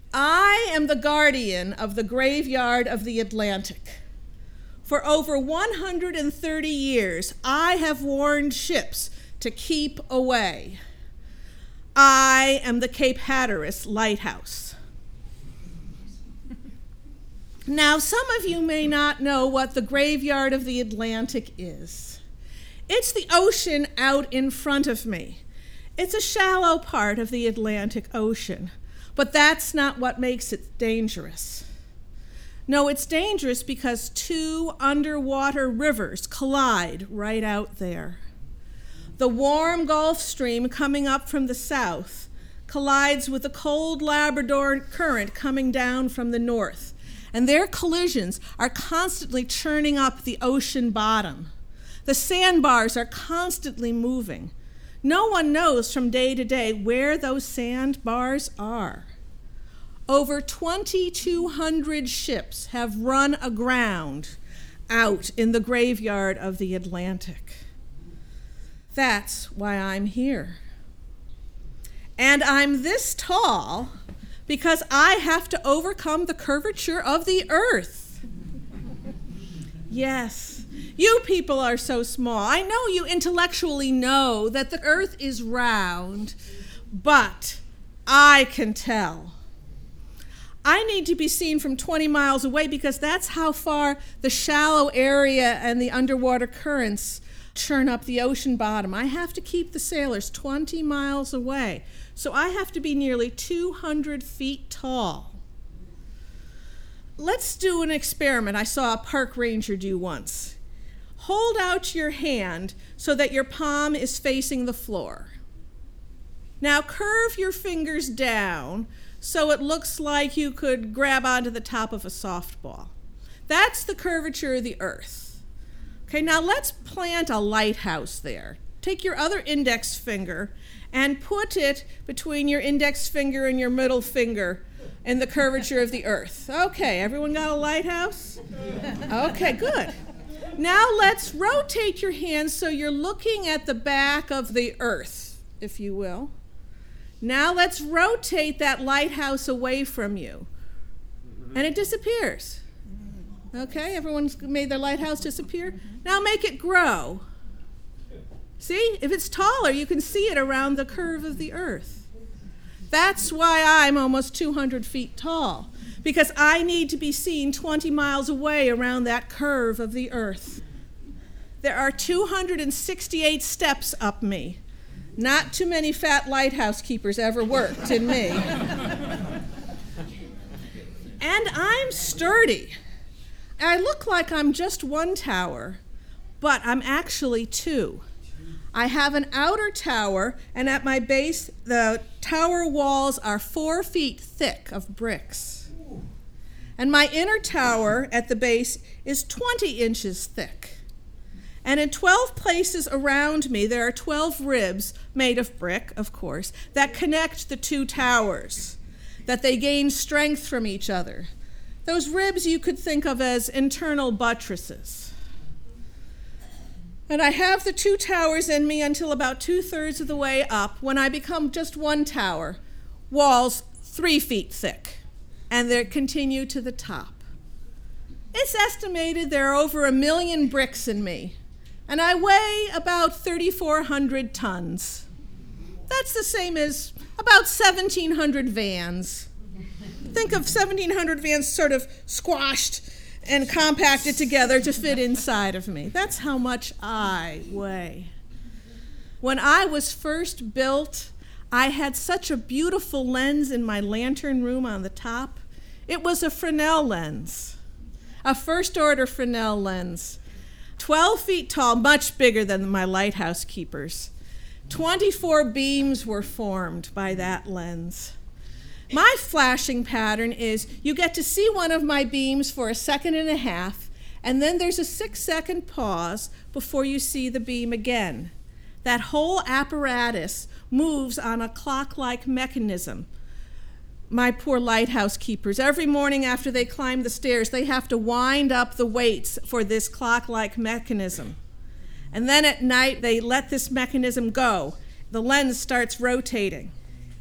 I am the guardian of the graveyard of the Atlantic. For over 130 years, I have warned ships to keep away. I am the Cape Hatteras Lighthouse. Now, some of you may not know what the graveyard of the Atlantic is. It's the ocean out in front of me. It's a shallow part of the Atlantic Ocean, but that's not what makes it dangerous. No, it's dangerous because two underwater rivers collide right out there. The warm Gulf Stream coming up from the south collides with the cold Labrador Current coming down from the north, and their collisions are constantly churning up the ocean bottom. The sandbars are constantly moving. No one knows from day to day where those sandbars are. Over 2,200 ships have run aground out in the graveyard of the Atlantic. That's why I'm here. And I'm this tall because I have to overcome the curvature of the earth. Yes, you people are so small. I know you intellectually know that the earth is round, but I can tell. I need to be seen from 20 miles away because that's how far the shallow area and the underwater currents churn up the ocean bottom. I have to keep the sailors 20 miles away. So I have to be nearly 200 feet tall. Let's do an experiment I saw a park ranger do once. Hold out your hand so that your palm is facing the floor. Now curve your fingers down so it looks like you could grab onto the top of a softball. That's the curvature of the earth. Okay, now let's plant a lighthouse there. Take your other index finger and put it between your index finger and your middle finger in the curvature of the earth. Okay, everyone got a lighthouse? Okay, good. Now let's rotate your hands so you're looking at the back of the earth, if you will. Now let's rotate that lighthouse away from you. And it disappears. Okay, everyone's made their lighthouse disappear? Now make it grow. See, if it's taller, you can see it around the curve of the earth. That's why I'm almost 200 feet tall, because I need to be seen 20 miles away around that curve of the earth. There are 268 steps up me. Not too many fat lighthouse keepers ever worked in me. And I'm sturdy. I look like I'm just one tower, but I'm actually two. I have an outer tower, and at my base, the tower walls are 4 feet thick of bricks. And my inner tower at the base is 20 inches thick. And in 12 places around me, there are 12 ribs made of brick, of course, that connect the two towers, that they gain strength from each other. Those ribs you could think of as internal buttresses. And I have the two towers in me until about 2/3 of the way up, when I become just one tower, walls 3 feet thick, and they continue to the top. It's estimated there are over 1 million bricks in me, and I weigh about 3,400 tons. That's the same as about 1,700 vans. Think of 1,700 vans sort of squashed and compacted together to fit inside of me. That's how much I weigh. When I was first built, I had such a beautiful lens in my lantern room on the top. It was a Fresnel lens, a first-order Fresnel lens, 12 feet tall, much bigger than my lighthouse keepers. 24 beams were formed by that lens. My flashing pattern is you get to see one of my beams for 1.5 seconds, and then there's a 6-second pause before you see the beam again. That whole apparatus moves on a clock-like mechanism. My poor lighthouse keepers, every morning after they climb the stairs, they have to wind up the weights for this clock-like mechanism. And then at night, they let this mechanism go. The lens starts rotating.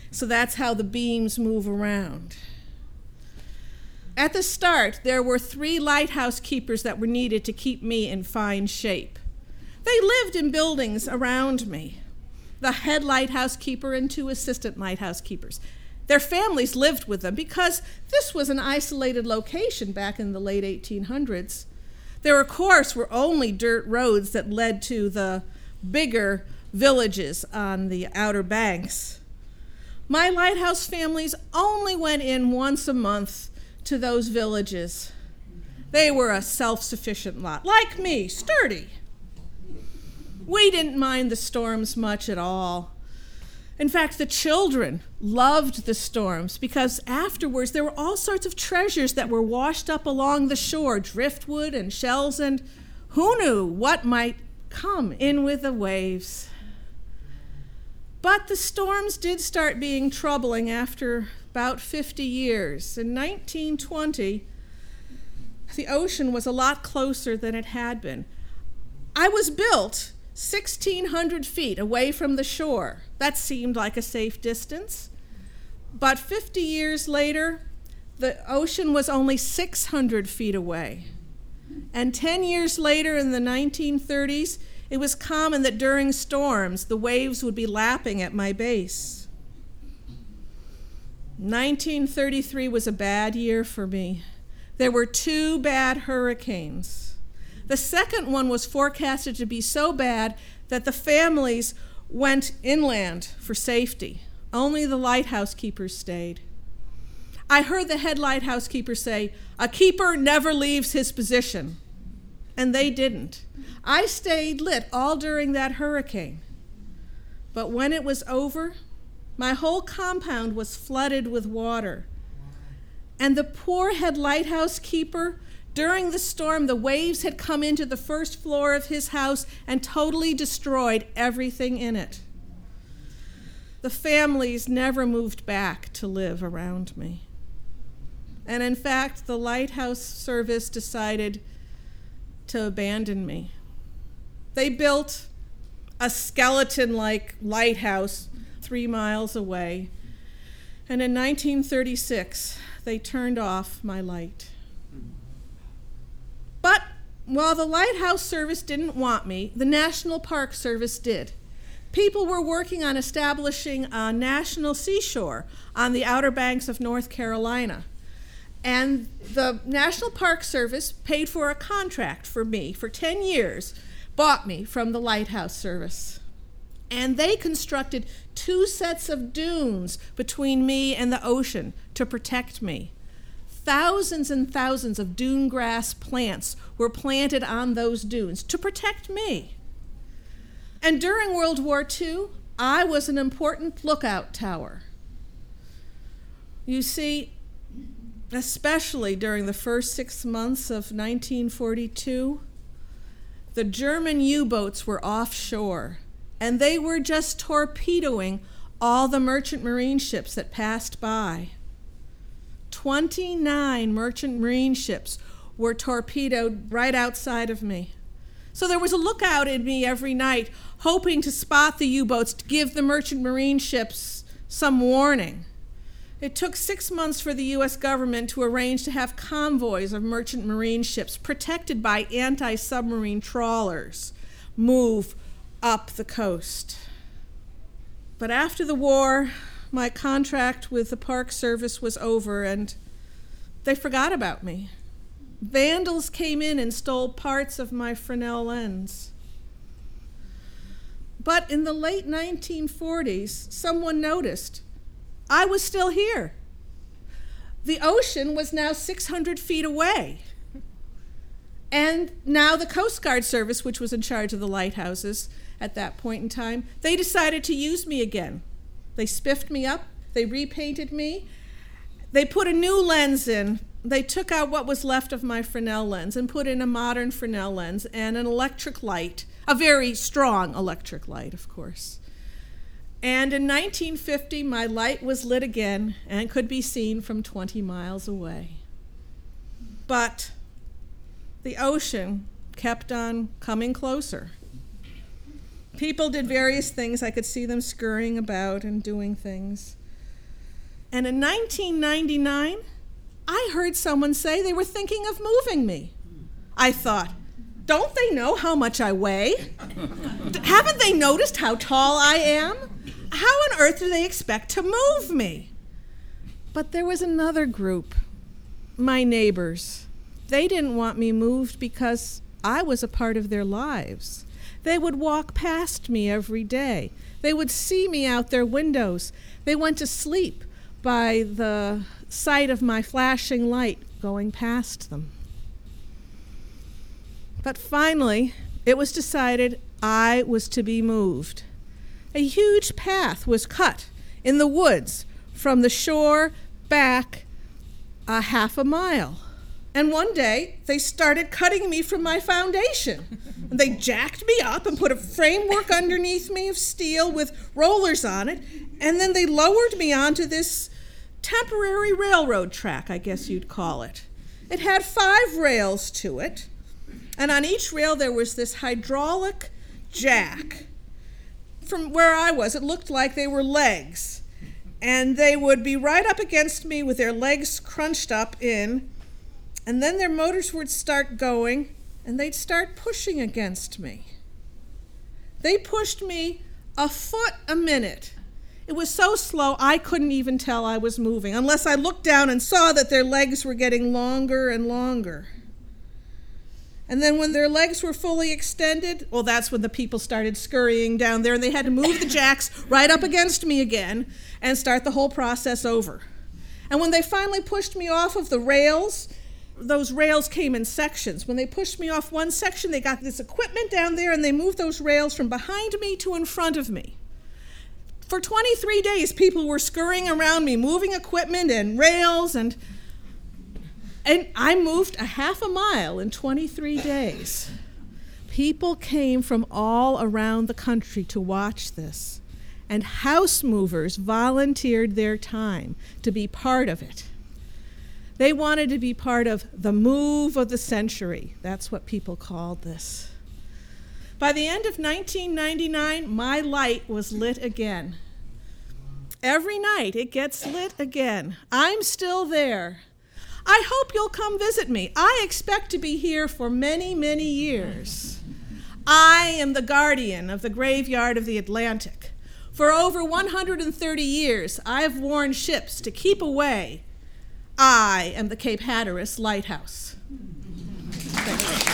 So that's how the beams move around. At the start, there were 3 lighthouse keepers that were needed to keep me in fine shape. They lived in buildings around me. The head lighthouse keeper and 2 assistant lighthouse keepers. Their families lived with them because this was an isolated location back in the late 1800s. There, of course, were only dirt roads that led to the bigger villages on the Outer Banks. My lighthouse families only went in once a month to those villages. They were a self-sufficient lot, like me, sturdy. We didn't mind the storms much at all. In fact, the children loved the storms because afterwards there were all sorts of treasures that were washed up along the shore, driftwood and shells, and who knew what might come in with the waves. But the storms did start being troubling after about 50 years. In 1920, the ocean was a lot closer than it had been. I was built 1,600 feet away from the shore. That seemed like a safe distance. But 50 years later, the ocean was only 600 feet away. And 10 years later, in the 1930s, it was common that during storms, the waves would be lapping at my base. 1933 was a bad year for me. There were 2 bad hurricanes. The second one was forecasted to be so bad that the families went inland for safety. Only the lighthouse keepers stayed. I heard the head lighthouse keeper say, "A keeper never leaves his position." And they didn't. I stayed lit all during that hurricane. But when it was over, my whole compound was flooded with water. And the poor head lighthouse keeper, during the storm, the waves had come into the first floor of his house and totally destroyed everything in it. The families never moved back to live around me. And in fact, the lighthouse service decided to abandon me. They built a skeleton-like lighthouse 3 miles away, and in 1936, they turned off my light. But while the lighthouse service didn't want me, the National Park Service did. People were working on establishing a national seashore on the Outer Banks of North Carolina. And the National Park Service paid for a contract for me for 10 years, bought me from the Lighthouse Service. And they constructed 2 sets of dunes between me and the ocean to protect me. Thousands and thousands of dune grass plants were planted on those dunes to protect me. And during World War II, I was an important lookout tower. You see, especially during the first 6 months of 1942, the German U-boats were offshore, and they were just torpedoing all the merchant marine ships that passed by. 29 merchant marine ships were torpedoed right outside of me. So there was a lookout in me every night, hoping to spot the U-boats to give the merchant marine ships some warning. It took 6 months for the U.S. government to arrange to have convoys of merchant marine ships protected by anti-submarine trawlers move up the coast. But after the war, my contract with the Park Service was over, and they forgot about me. Vandals came in and stole parts of my Fresnel lens. But in the late 1940s, someone noticed I was still here. The ocean was now 600 feet away. And now the Coast Guard Service, which was in charge of the lighthouses at that point in time, they decided to use me again. They spiffed me up, they repainted me, they put a new lens in. They took out what was left of my Fresnel lens and put in a modern Fresnel lens and an electric light, a very strong electric light, of course. And in 1950, my light was lit again and could be seen from 20 miles away. But the ocean kept on coming closer. People did various things. I could see them scurrying about and doing things. And in 1999, I heard someone say they were thinking of moving me. I thought, don't they know how much I weigh? Haven't they noticed how tall I am? How on earth do they expect to move me? But there was another group, my neighbors. They didn't want me moved because I was a part of their lives. They would walk past me every day. They would see me out their windows. They went to sleep by the sight of my flashing light going past them. But finally, it was decided I was to be moved. A huge path was cut in the woods from the shore back a half a mile. And one day, they started cutting me from my foundation. They jacked me up and put a framework underneath me of steel with rollers on it, and then they lowered me onto this temporary railroad track, I guess you'd call it. It had 5 rails to it, and on each rail there was this hydraulic jack. From where I was, it looked like they were legs, and they would be right up against me with their legs crunched up in, and then their motors would start going, and they'd start pushing against me. They pushed me a foot a minute. It was so slow I couldn't even tell I was moving, unless I looked down and saw that their legs were getting longer and longer. And then when their legs were fully extended, well, that's when the people started scurrying down there, and they had to move the jacks right up against me again and start the whole process over. And when they finally pushed me off of the rails, those rails came in sections. When they pushed me off one section, they got this equipment down there, and they moved those rails from behind me to in front of me. For 23 days, people were scurrying around me, moving equipment and rails, and I moved a half a mile in 23 days. People came from all around the country to watch this, and house movers volunteered their time to be part of it. They wanted to be part of the move of the century. That's what people called this. By the end of 1999, my light was lit again. Every night it gets lit again. I'm still there. I hope you'll come visit me. I expect to be here for many, many years. I am the guardian of the graveyard of the Atlantic. For over 130 years, I have warned ships to keep away. I am the Cape Hatteras Lighthouse. Thank you.